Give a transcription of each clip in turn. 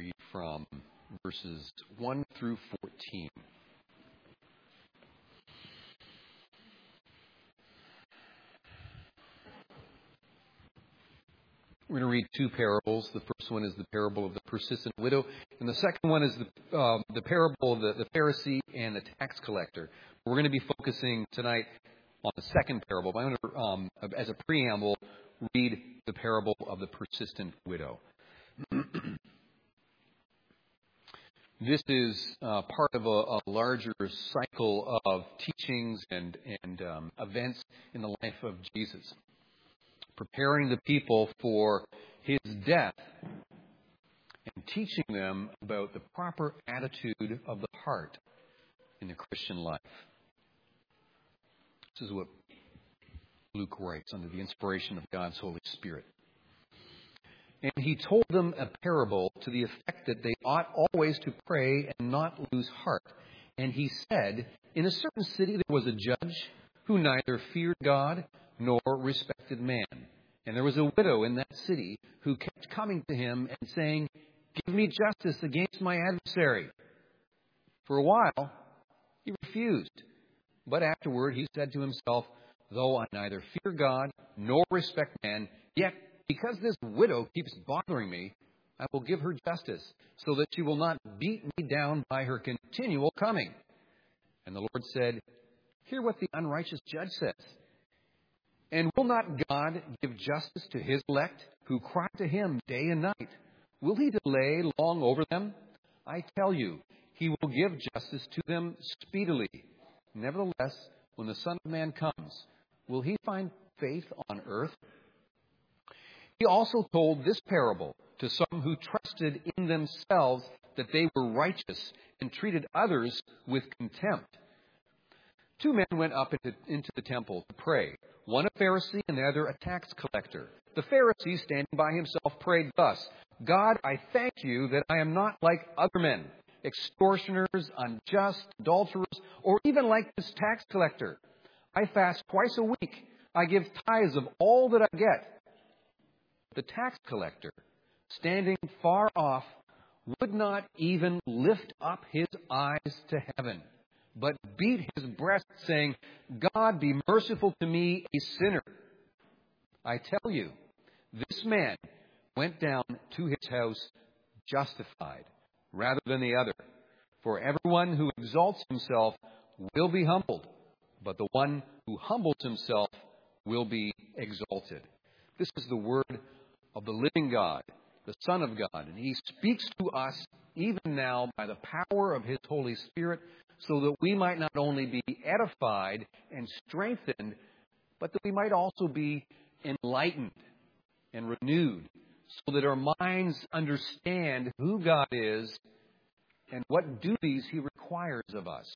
read from verses 1 through 14. We're going to read two parables. The first one is the parable of the persistent widow, and the second one is the parable of the Pharisee and the tax collector. We're going to be focusing tonight on the second parable. But I'm going to, as a preamble, read the parable of the persistent widow. This is part of a larger cycle of teachings and events in the life of Jesus, preparing the people for his death and teaching them about the proper attitude of the heart in the Christian life. This is what Luke writes under the inspiration of God's Holy Spirit. And he told them a parable to the effect that they ought always to pray and not lose heart. And he said, in a certain city there was a judge who neither feared God nor respected man. And there was a widow in that city who kept coming to him and saying, "Give me justice against my adversary." For a while he refused. But afterward he said to himself, "Though I neither fear God nor respect man, yet because this widow keeps bothering me, I will give her justice, so that she will not beat me down by her continual coming." And the Lord said, "Hear what the unrighteous judge says. And will not God give justice to his elect, who cry to him day and night? Will he delay long over them? I tell you, he will give justice to them speedily. Nevertheless, when the Son of Man comes, will he find faith on earth?" He also told this parable to some who trusted in themselves that they were righteous and treated others with contempt. Two men went up into the temple to pray, one a Pharisee and the other a tax collector. The Pharisee, standing by himself, prayed thus, "God, I thank you that I am not like other men, extortioners, unjust, adulterers, or even like this tax collector. I fast twice a week. I give tithes of all that I get." The tax collector, standing far off, would not even lift up his eyes to heaven, but beat his breast, saying, "God, be merciful to me, a sinner." I tell you, this man went down to his house justified rather than the other. For everyone who exalts himself will be humbled, but the one who humbles himself will be exalted. This is the word of the living God, the Son of God. And he speaks to us even now by the power of his Holy Spirit, so that we might not only be edified and strengthened, but that we might also be enlightened and renewed, so that our minds understand who God is and what duties he requires of us.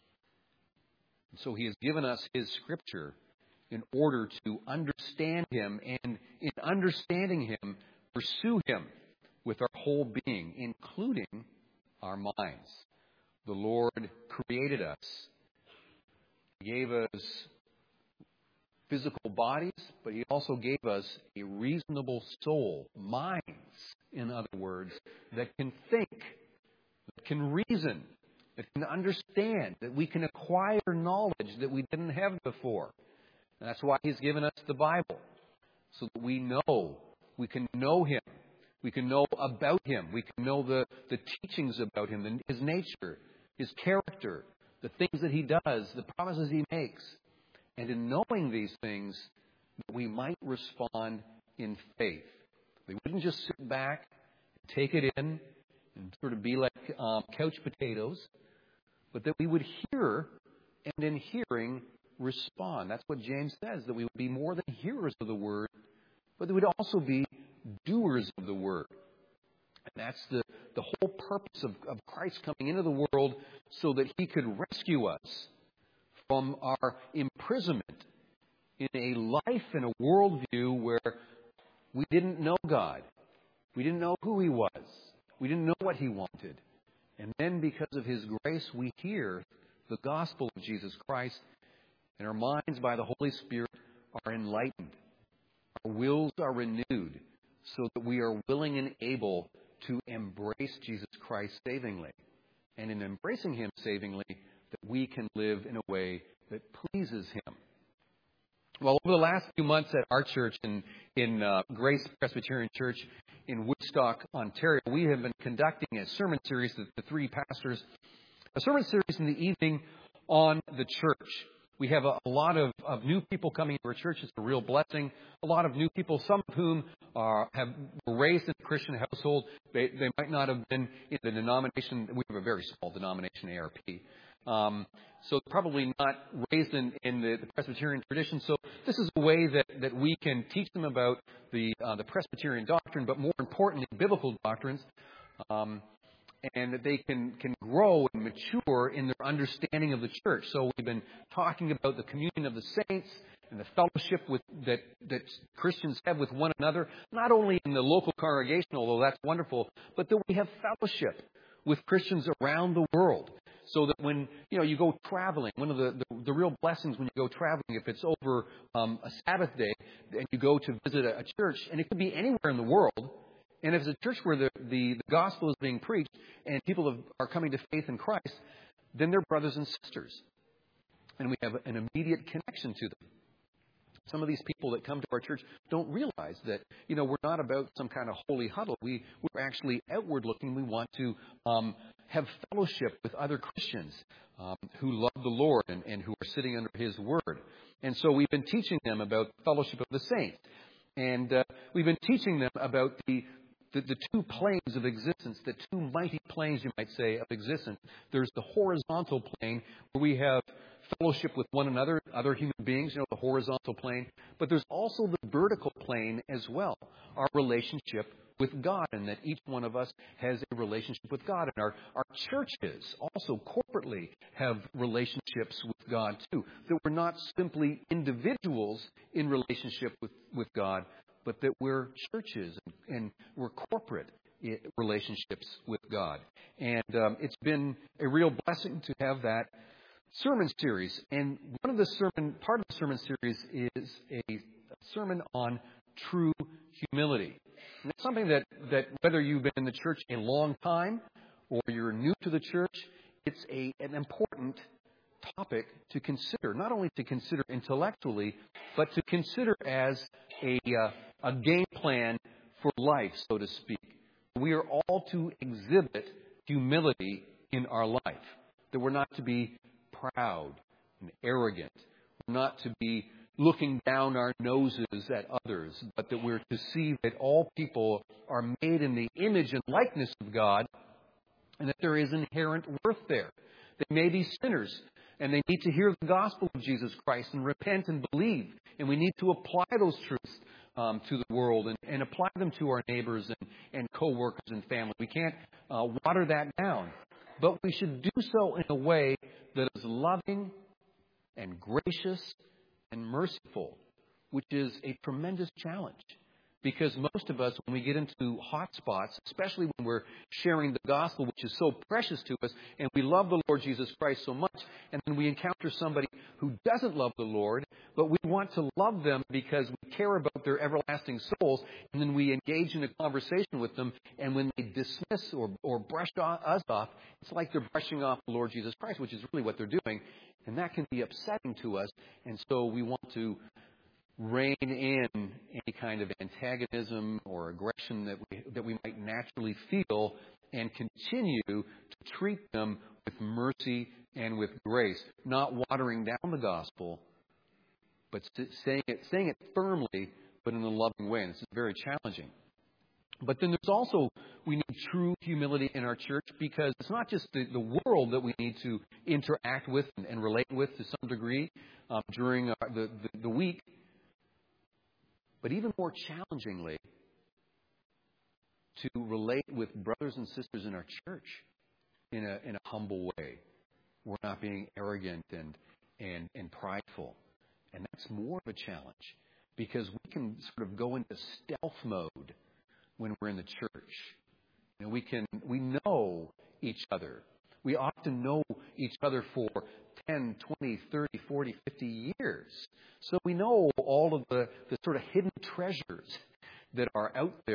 And so he has given us his Scripture in order to understand him, and in understanding him, pursue him with our whole being, including our minds. The Lord created us. He gave us physical bodies, but he also gave us a reasonable soul, minds, in other words, that can think, that can reason, that can understand, that we can acquire knowledge that we didn't have before. And that's why he's given us the Bible, so that we can know him. We can know about him. We can know the teachings about him, his nature, his character, the things that he does, the promises he makes. And in knowing these things, we might respond in faith. We wouldn't just sit back, take it in, and sort of be like couch potatoes, but that we would hear, and in hearing, respond. That's what James says, that we would be more than hearers of the word, but that we would also be doers of the word. And that's the whole purpose of Christ coming into the world, so that he could rescue us from our imprisonment in a life and a worldview where we didn't know God. We didn't know who he was. We didn't know what he wanted. And then because of his grace, we hear the gospel of Jesus Christ, and our minds by the Holy Spirit are enlightened. Our wills are renewed, so that we are willing and able to embrace Jesus Christ savingly. And in embracing him savingly, that we can live in a way that pleases him. Well, over the last few months at our church in Grace Presbyterian Church in Woodstock, Ontario, we have been conducting a sermon series, the three pastors, a sermon series in the evening on the church. We have a lot of new people coming to our church. It's a real blessing. A lot of new people, some of whom were raised in a Christian household. They might not have been in the denomination. We have a very small denomination, ARP. So probably not raised in the Presbyterian tradition. So this is a way that we can teach them about the Presbyterian doctrine, but more importantly, biblical doctrines. And that they can grow and mature in their understanding of the church. So we've been talking about the communion of the saints and the fellowship that Christians have with one another, not only in the local congregation, although that's wonderful, but that we have fellowship with Christians around the world. So that when you go traveling, one of the real blessings when you go traveling, if it's over a Sabbath day and you go to visit a church, and it could be anywhere in the world. And if it's a church where the gospel is being preached and people are coming to faith in Christ, then they're brothers and sisters. And we have an immediate connection to them. Some of these people that come to our church don't realize that, we're not about some kind of holy huddle. We're actually outward looking. We want to have fellowship with other Christians who love the Lord and who are sitting under his word. And so we've been teaching them about fellowship of the saints. And we've been teaching them about the two planes of existence, the two mighty planes, you might say, of existence. There's the horizontal plane where we have fellowship with one another, other human beings, the horizontal plane. But there's also the vertical plane as well, our relationship with God, and that each one of us has a relationship with God. And our churches also corporately have relationships with God too. That we're not simply individuals in relationship with God, but that we're churches and we're corporate relationships with God. And it's been a real blessing to have that sermon series. And part of the sermon series is a sermon on true humility. And it's something that whether you've been in the church a long time or you're new to the church, it's an important topic to consider. Not only to consider intellectually, but to consider as a game plan for life, so to speak. We are all to exhibit humility in our life. That we're not to be proud and arrogant. We're not to be looking down our noses at others, but that we're to see that all people are made in the image and likeness of God, and that there is inherent worth there. They may be sinners, and they need to hear the gospel of Jesus Christ and repent and believe. And we need to apply those truths to the world and apply them to our neighbors and co-workers and family. We can't water that down. But we should do so in a way that is loving and gracious and merciful, which is a tremendous challenge. Because most of us, when we get into hot spots, especially when we're sharing the gospel, which is so precious to us, and we love the Lord Jesus Christ so much, and then we encounter somebody who doesn't love the Lord, but we want to love them because we care about their everlasting souls, and then we engage in a conversation with them, and when they dismiss or brush us off, it's like they're brushing off the Lord Jesus Christ, which is really what they're doing, and that can be upsetting to us, and so we want to rein in any kind of antagonism or aggression that we might naturally feel, and continue to treat them with mercy and with grace, not watering down the gospel, but saying it firmly, but in a loving way. And this is very challenging. But then there's also, we need true humility in our church, because it's not just the world that we need to interact with and relate with to some degree during the week. But even more challengingly, to relate with brothers and sisters in our church in a humble way. We're not being arrogant and prideful. And that's more of a challenge, because we can sort of go into stealth mode when we're in the church. And we know each other. We often know each other for 10, 20, 30, 40, 50 years. So we know all of the sort of hidden treasures that are out there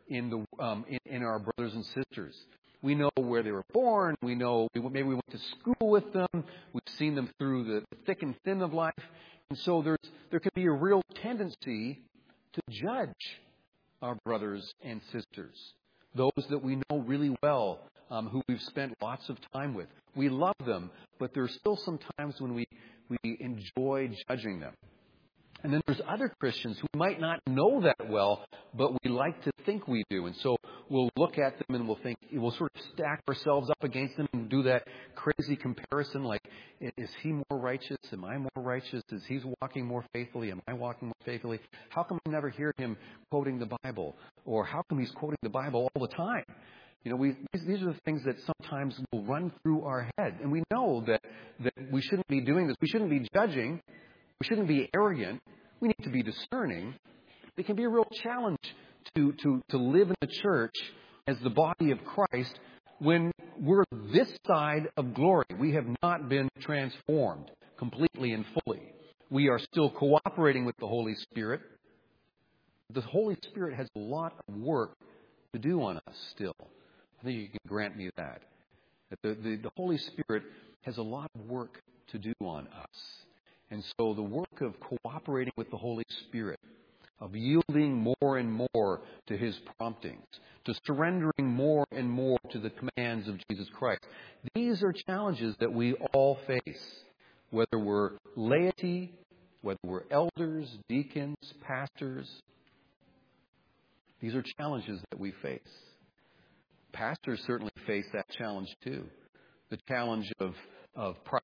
in our brothers and sisters. We know where they were born. We know maybe we went to school with them. We've seen them through the thick and thin of life. And so there can be a real tendency to judge our brothers and sisters, those that we know really well, who we've spent lots of time with. We love them, but there's still some times when we enjoy judging them. And then there's other Christians who might not know that well, but we like to think we do. And so we'll look at them and we'll sort of stack ourselves up against them and do that crazy comparison like, is he more righteous? Am I more righteous? Is he walking more faithfully? Am I walking more faithfully? How come I never hear him quoting the Bible? Or how come he's quoting the Bible all the time? These are the things that sometimes will run through our head. And we know that we shouldn't be doing this. We shouldn't be judging. We shouldn't be arrogant. We need to be discerning. It can be a real challenge to live in the church as the body of Christ when we're this side of glory. We have not been transformed completely and fully. We are still cooperating with the Holy Spirit. The Holy Spirit has a lot of work to do on us still. I think you can grant me that. The Holy Spirit has a lot of work to do on us. And so the work of cooperating with the Holy Spirit, of yielding more and more to His promptings, to surrendering more and more to the commands of Jesus Christ, these are challenges that we all face, whether we're laity, whether we're elders, deacons, pastors. These are challenges that we face. Pastors certainly face that challenge too. The challenge of pride.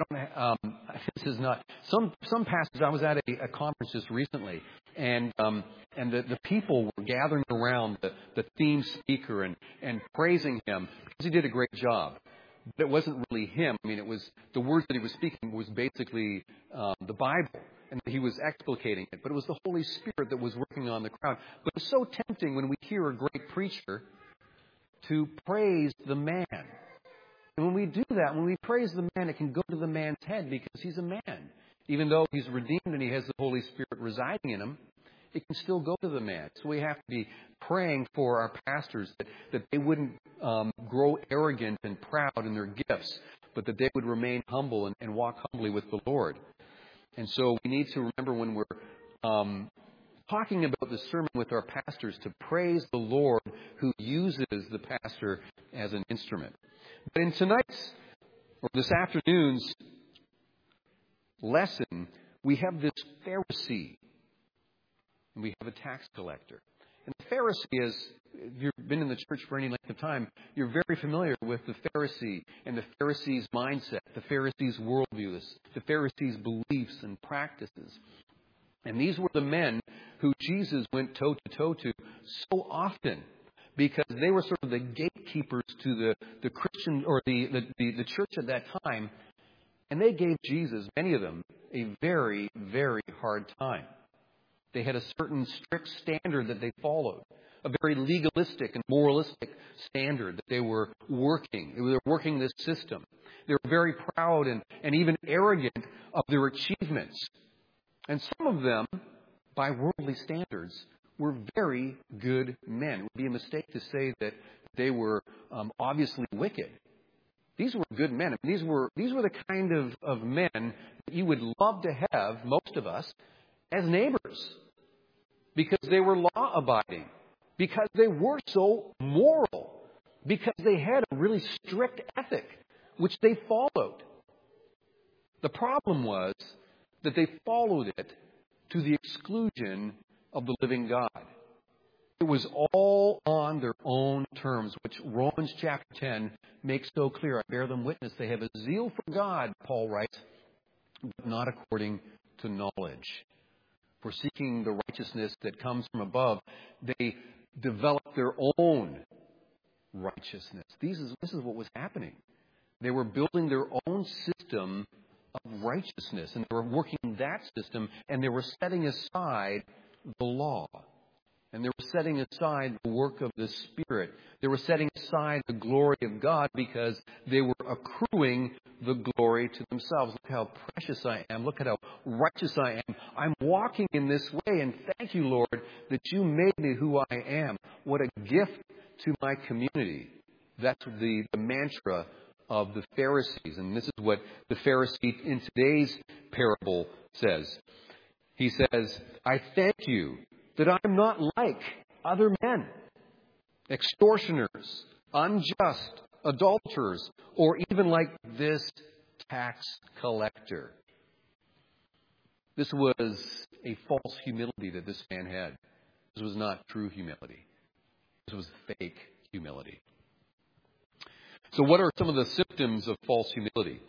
This is not some pastors. I was at a conference just recently, and the people were gathering around the theme speaker and praising him because he did a great job. But it wasn't really him. I mean, it was the words that he was speaking was basically the Bible, and he was explicating it. But it was the Holy Spirit that was working on the crowd. But it's so tempting when we hear a great preacher to praise the man. And when we do that, when we praise the man, it can go to the man's head because he's a man. Even though he's redeemed and he has the Holy Spirit residing in him, it can still go to the man. So we have to be praying for our pastors that they wouldn't grow arrogant and proud in their gifts, but that they would remain humble and walk humbly with the Lord. And so we need to remember when we're talking about the sermon with our pastors to praise the Lord who uses the pastor as an instrument. But in tonight's, or this afternoon's lesson, we have this Pharisee and we have a tax collector. And the Pharisee is, if you've been in the church for any length of time, you're very familiar with the Pharisee and the Pharisee's mindset, the Pharisee's worldview, the Pharisee's beliefs and practices. And these were the men who Jesus went toe-to-toe to so often because they were sort of the gatekeepers to the Christian or the church at that time. And they gave Jesus, many of them, a very, very hard time. They had a certain strict standard that they followed, a very legalistic and moralistic standard that they were working. They were working this system. They were very proud and even arrogant of their achievements. And some of them, by worldly standards, were very good men. It would be a mistake to say that they were obviously wicked. These were good men. I mean, these were the kind of men that you would love to have, most of us, as neighbors. Because they were law-abiding. Because they were so moral. Because they had a really strict ethic, which they followed. The problem was that they followed it to the exclusion of the living God. It was all on their own terms, which Romans chapter 10 makes so clear. I bear them witness. They have a zeal for God, Paul writes, but not according to knowledge. For seeking the righteousness that comes from above, they developed their own righteousness. This is what was happening. They were building their own system of righteousness, and they were working that system, and they were setting aside the law. And they were setting aside the work of the Spirit. They were setting aside the glory of God because they were accruing the glory to themselves. Look how precious I am. Look at how righteous I am. I'm walking in this way. And thank you, Lord, that you made me who I am. What a gift to my community. That's the mantra of the Pharisees. And this is what the Pharisee in today's parable says. He says, I thank you that I'm not like other men, extortioners, unjust, adulterers, or even like this tax collector. This was a false humility that this man had. This was not true humility. This was fake humility. So what are some of the symptoms of false humility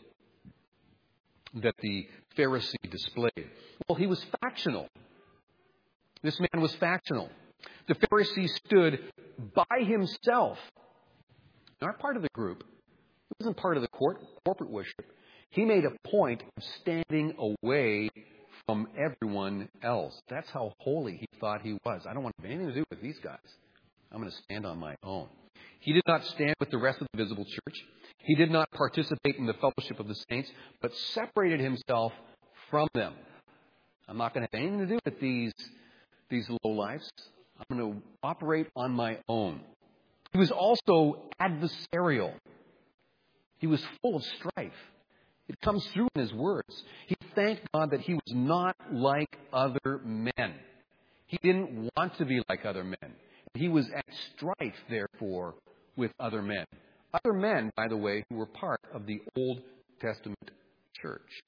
that the Pharisee displayed? Well, he was factional. This man was factional. The Pharisee stood by himself, not part of the group. He wasn't part of the corporate worship. He made a point of standing away from everyone else. That's how holy he thought he was. I don't want to have anything to do with these guys. I'm going to stand on my own. He did not stand with the rest of the visible church. He did not participate in the fellowship of the saints, but separated himself from them. I'm not going to have anything to do with these lowlifes. I'm going to operate on my own. He was also adversarial. He was full of strife. It comes through in his words. He thanked God that he was not like other men. He didn't want to be like other men. He was at strife, therefore, with other men. Other men, by the way, who were part of the Old Testament church.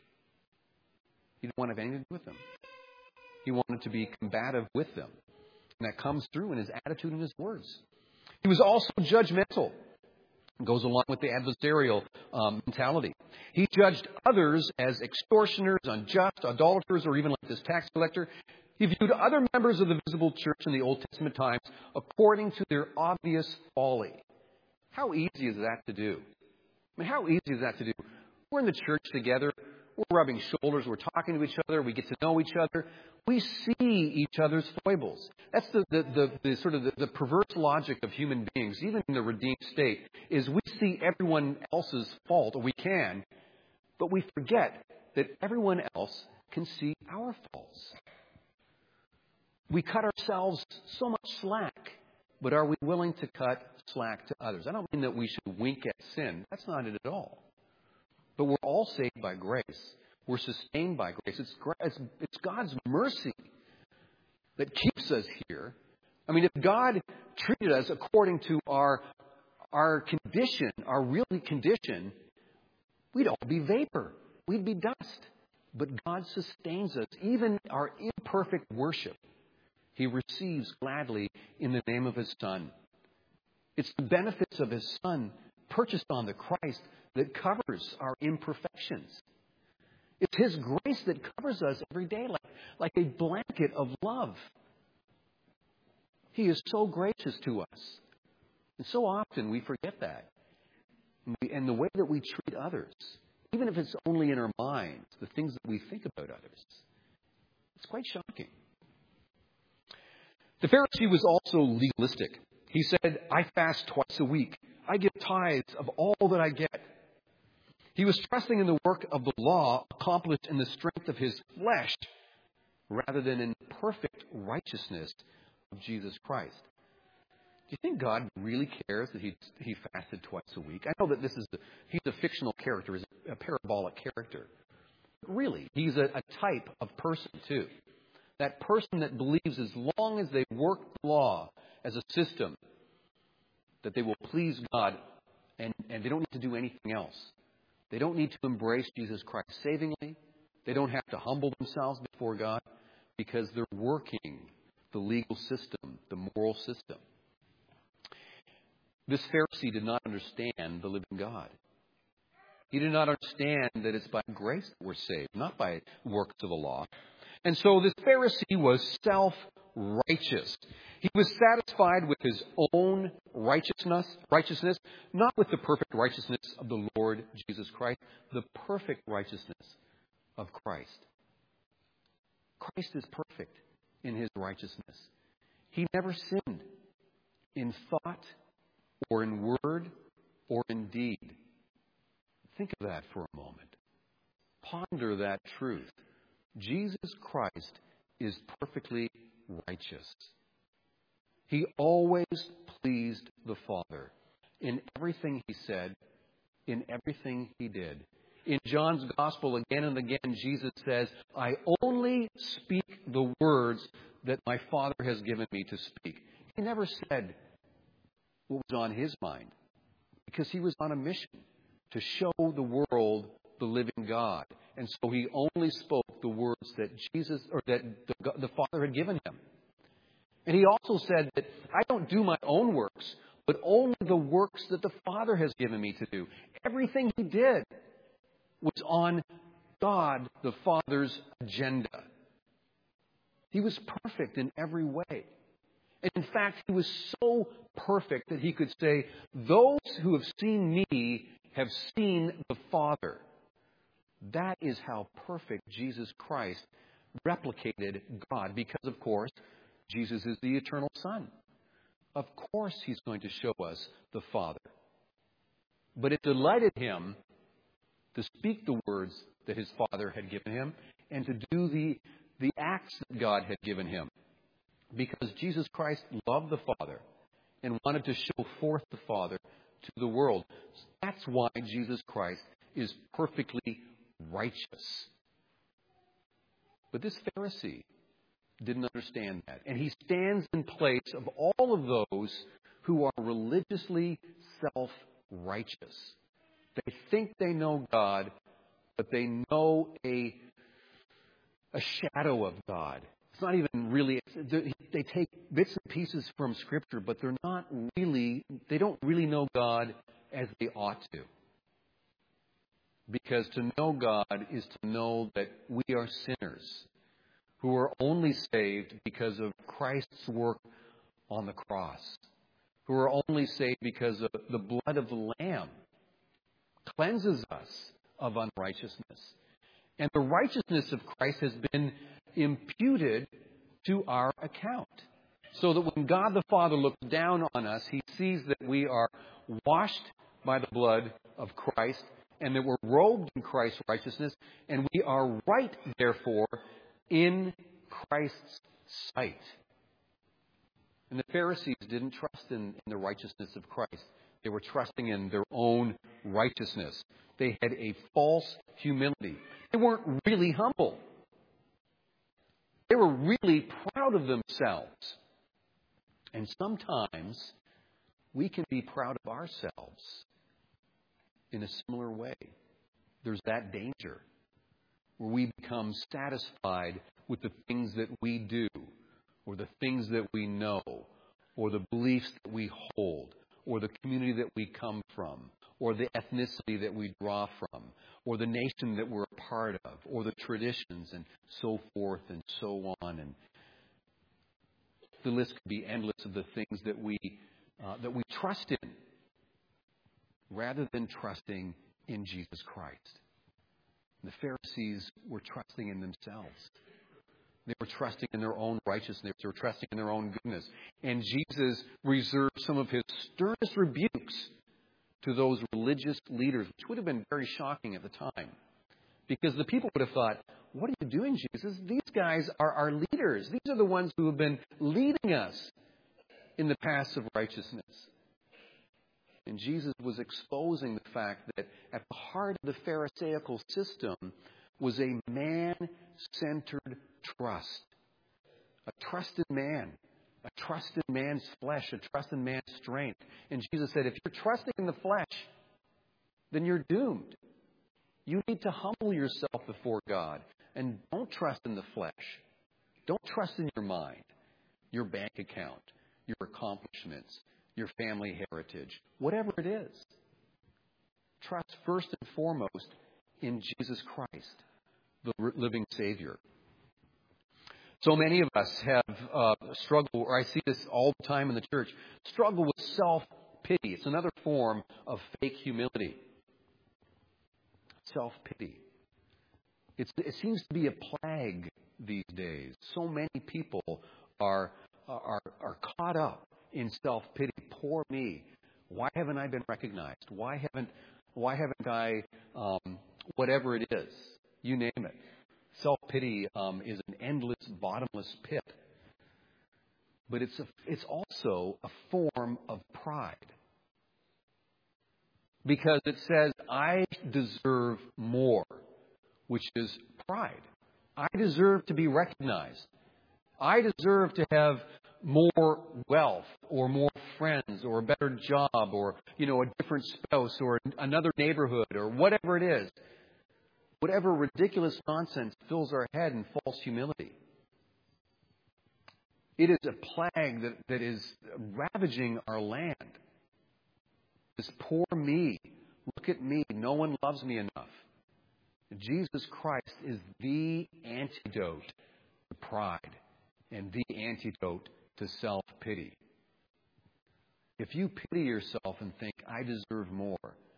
He didn't want to have anything to do with them. He wanted to be combative with them. And that comes through in his attitude and his words. He was also judgmental. It goes along with the adversarial mentality. He judged others as extortioners, unjust, idolaters, or even like this tax collector. He viewed other members of the visible church in the Old Testament times according to their obvious folly. How easy is that to do? I mean, how easy is that to do? We're in the church together. We're rubbing shoulders. We're talking to each other. We get to know each other. We see each other's foibles. That's the sort of the perverse logic of human beings, even in the redeemed state, is we see everyone else's fault, or we can, but we forget that everyone else can see our faults. We cut ourselves so much slack, but are we willing to cut slack to others? I don't mean that we should wink at sin. That's not it at all. But we're all saved by grace. We're sustained by grace. It's God's mercy that keeps us here. I mean, if God treated us according to our condition, our real condition, we'd all be vapor. We'd be dust. But God sustains us. Even our imperfect worship, He receives gladly in the name of His Son. It's the benefits of His Son purchased on the Christ that covers our imperfections. It's His grace that covers us every day like a blanket of love. He is so gracious to us. And so often we forget that. And the way that we treat others, even if it's only in our minds, the things that we think about others, it's quite shocking. The Pharisee was also legalistic. He said, I fast twice a week. I give tithes of all that I get. He was trusting in the work of the law accomplished in the strength of his flesh rather than in the perfect righteousness of Jesus Christ. Do you think God really cares that he fasted twice a week? I know that he's a fictional character, he's a parabolic character. But really, he's a type of person too. That person that believes as long as they work the law as a system, that they will please God and they don't need to do anything else. They don't need to embrace Jesus Christ savingly. They don't have to humble themselves before God because they're working the legal system, the moral system. This Pharisee did not understand the living God. He did not understand that it's by grace that we're saved, not by works of the law. And so this Pharisee was self-righteous. He was satisfied with his own righteousness, not with the perfect righteousness of the Lord Jesus Christ, the perfect righteousness of Christ. Christ is perfect in His righteousness. He never sinned in thought or in word or in deed. Think of that for a moment. Ponder that truth. Jesus Christ is perfectly righteous. He always pleased the Father in everything he said, in everything he did. In John's Gospel, again and again, Jesus says, I only speak the words that my Father has given me to speak. He never said what was on his mind, because he was on a mission to show the world the living God. And so he only spoke the words that the Father had given him. And he also said that I don't do my own works, but only the works that the Father has given me to do. Everything he did was on God the Father's agenda. He was perfect in every way. And in fact, he was so perfect that he could say, those who have seen me have seen the Father. That is how perfect Jesus Christ replicated God. Because, of course, Jesus is the eternal Son. Of course he's going to show us the Father. But it delighted him to speak the words that his Father had given him and to do the acts that God had given him. Because Jesus Christ loved the Father and wanted to show forth the Father to the world. That's why Jesus Christ is perfectly righteous. But this Pharisee didn't understand that. And he stands in place of all of those who are religiously self-righteous. They think they know God, but they know a shadow of God. It's not even really, they take bits and pieces from Scripture, but they don't really know God as they ought to. Because to know God is to know that we are sinners who are only saved because of Christ's work on the cross, who are only saved because of the blood of the Lamb cleanses us of unrighteousness. And the righteousness of Christ has been imputed to our account. So that when God the Father looks down on us, he sees that we are washed by the blood of Christ and that we're robed in Christ's righteousness, and we are right, therefore, in Christ's sight. And the Pharisees didn't trust in the righteousness of Christ. They were trusting in their own righteousness. They had a false humility. They weren't really humble. They were really proud of themselves. And sometimes we can be proud of ourselves in a similar way. There's that danger where we become satisfied with the things that we do, or the things that we know, or the beliefs that we hold, or the community that we come from, or the ethnicity that we draw from, or the nation that we're a part of, or the traditions, and so forth and so on. And the list could be endless of the things that we trust in, rather than trusting in Jesus Christ. The Pharisees were trusting in themselves. They were trusting in their own righteousness. They were trusting in their own goodness. And Jesus reserved some of his sternest rebukes to those religious leaders, which would have been very shocking at the time. Because the people would have thought, what are you doing, Jesus? These guys are our leaders. These are the ones who have been leading us in the paths of righteousness. And Jesus was exposing the fact that at the heart of the Pharisaical system was a man-centered trust. A trust in man. A trust in man's flesh. A trust in man's strength. And Jesus said, if you're trusting in the flesh, then you're doomed. You need to humble yourself before God. And don't trust in the flesh. Don't trust in your mind, your bank account, your accomplishments, your family heritage, whatever it is. Trust first and foremost in Jesus Christ, the living Savior. So many of us have struggled, or I see this all the time in the church, struggle with self-pity. It's another form of fake humility. Self-pity. It seems to be a plague these days. So many people are are caught up in self-pity. Poor me. Why haven't I been recognized? Why haven't I, whatever it is, you name it. Self-pity is an endless, bottomless pit. But it's also a form of pride. Because it says, I deserve more, which is pride. I deserve to be recognized. I deserve to have more wealth or more friends or a better job or, a different spouse or another neighborhood or whatever it is. Whatever ridiculous nonsense fills our head in false humility. It is a plague that is ravaging our land. This poor me. Look at me. No one loves me enough. Jesus Christ is the antidote to pride and the antidote to self-pity. If you pity yourself and think, I deserve more,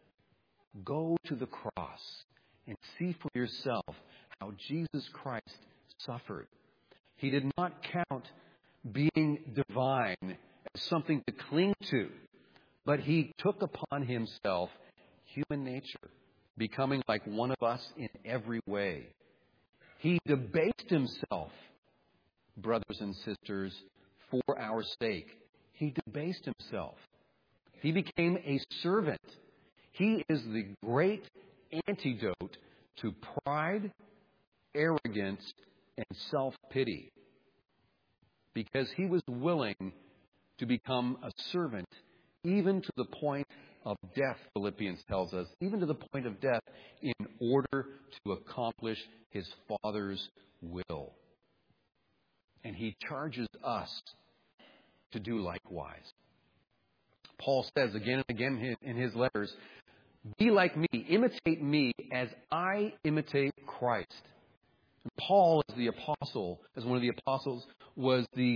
go to the cross and see for yourself how Jesus Christ suffered. He did not count being divine as something to cling to, but He took upon Himself human nature, becoming like one of us in every way. He debased Himself, brothers and sisters, for our sake. He debased Himself. He became a servant. He is the great antidote to pride, arrogance, and self-pity. Because He was willing to become a servant even to the point of death, Philippians tells us, even to the point of death, in order to accomplish His Father's will. And He charges us to do likewise. Paul says again and again in his letters, be like me, imitate me as I imitate Christ. And Paul, as one of the apostles, was the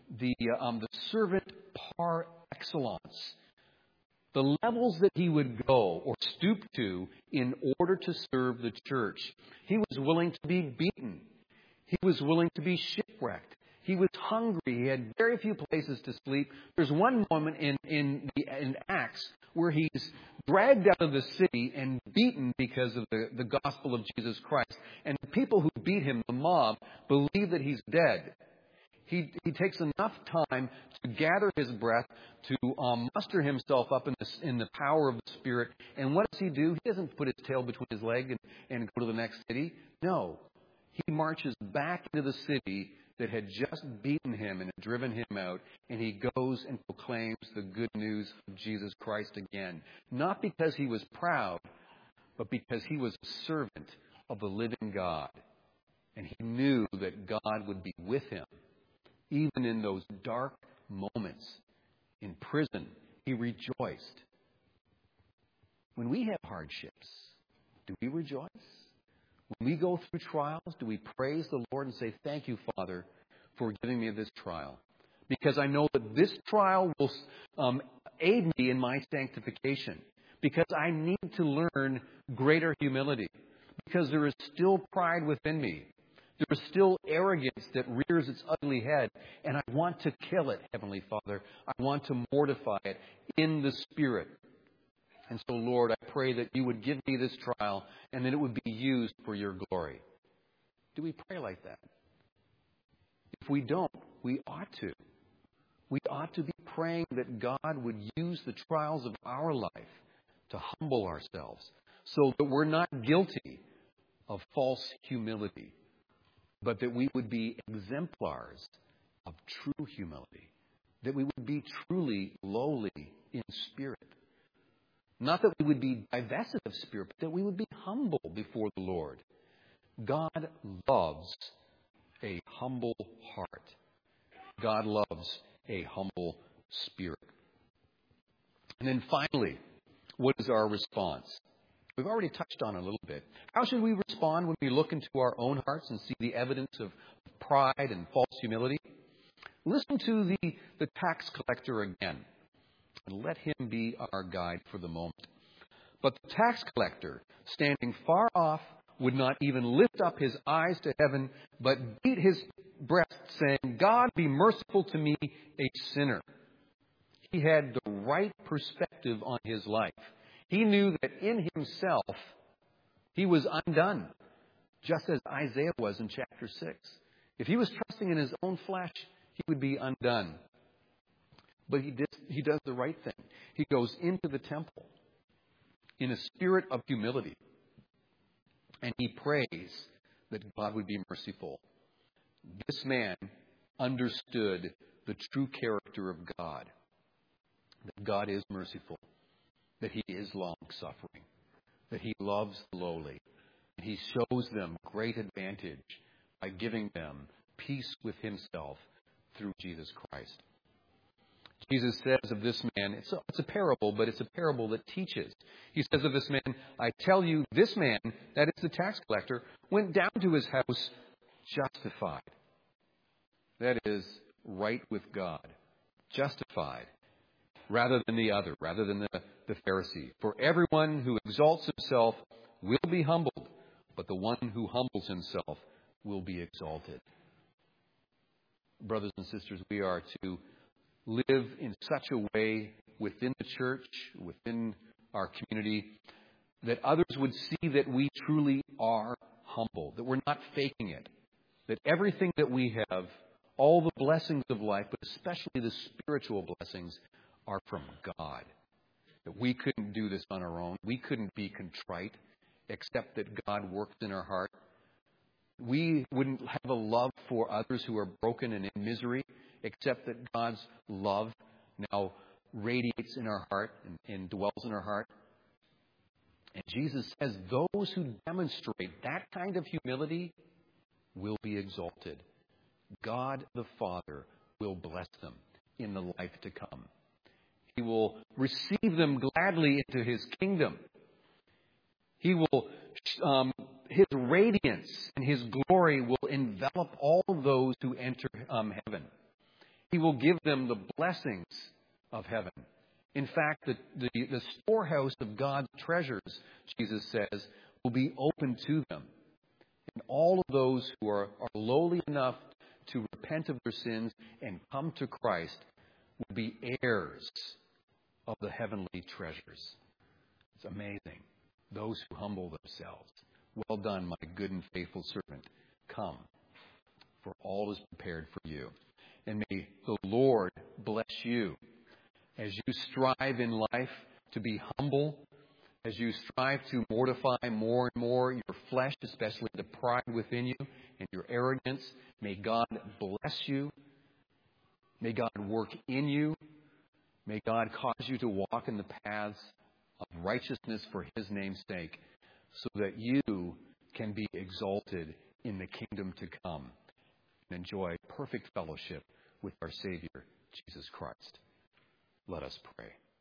servant par excellence. The levels that he would go or stoop to in order to serve the church. He was willing to be beaten. He was willing to be shipwrecked. He was hungry. He had very few places to sleep. There's one moment in Acts where he's dragged out of the city and beaten because of the gospel of Jesus Christ. And the people who beat him, the mob, believe that he's dead. He takes enough time to gather his breath, to muster himself up in the power of the Spirit. And what does he do? He doesn't put his tail between his legs and go to the next city. No. He marches back into the city that had just beaten him and had driven him out, and he goes and proclaims the good news of Jesus Christ again. Not because he was proud, but because he was a servant of the living God. And he knew that God would be with him. Even in those dark moments in prison, he rejoiced. When we have hardships, do we rejoice? When we go through trials, do we praise the Lord and say, thank you, Father, for giving me this trial? Because I know that this trial will aid me in my sanctification. Because I need to learn greater humility. Because there is still pride within me. There is still arrogance that rears its ugly head. And I want to kill it, Heavenly Father. I want to mortify it in the Spirit. And so, Lord, I pray that you would give me this trial and that it would be used for your glory. Do we pray like that? If we don't, we ought to. We ought to be praying that God would use the trials of our life to humble ourselves so that we're not guilty of false humility, but that we would be exemplars of true humility, that we would be truly lowly in spirit. Not that we would be divested of spirit, but that we would be humble before the Lord. God loves a humble heart. God loves a humble spirit. And then finally, what is our response? We've already touched on it a little bit. How should we respond when we look into our own hearts and see the evidence of pride and false humility? Listen to the tax collector again. And let him be our guide for the moment. But the tax collector, standing far off, would not even lift up his eyes to heaven, but beat his breast, saying, God, be merciful to me, a sinner. He had the right perspective on his life. He knew that in himself, he was undone, just as Isaiah was in chapter 6. If he was trusting in his own flesh, he would be undone. But he does the right thing. He goes into the temple in a spirit of humility. And he prays that God would be merciful. This man understood the true character of God. That God is merciful. That he is long-suffering. That he loves the lowly. And he shows them great advantage by giving them peace with himself through Jesus Christ. Jesus says of this man, it's a parable, but it's a parable that teaches. He says of this man, I tell you, this man, that is the tax collector, went down to his house justified. That is, right with God. Justified. Rather than the other, rather than the Pharisee. For everyone who exalts himself will be humbled, but the one who humbles himself will be exalted. Brothers and sisters, we are to live in such a way within the church, within our community, that others would see that we truly are humble, that we're not faking it, that everything that we have, all the blessings of life, but especially the spiritual blessings, are from God. That we couldn't do this on our own. We couldn't be contrite, except that God worked in our heart. We wouldn't have a love for others who are broken and in misery, except that God's love now radiates in our heart and dwells in our heart. And Jesus says those who demonstrate that kind of humility will be exalted. God the Father will bless them in the life to come. He will receive them gladly into his kingdom. He will, his radiance and his glory will envelop all those who enter heaven. He will give them the blessings of heaven. In fact, the storehouse of God's treasures, Jesus says, will be open to them. And all of those who are lowly enough to repent of their sins and come to Christ will be heirs of the heavenly treasures. It's amazing. Those who humble themselves. Well done, my good and faithful servant. Come, for all is prepared for you. And may the Lord bless you as you strive in life to be humble, as you strive to mortify more and more your flesh, especially the pride within you and your arrogance. May God bless you. May God work in you. May God cause you to walk in the paths of righteousness for his name's sake, so that you can be exalted in the kingdom to come and enjoy perfect fellowship with our Savior, Jesus Christ. Let us pray.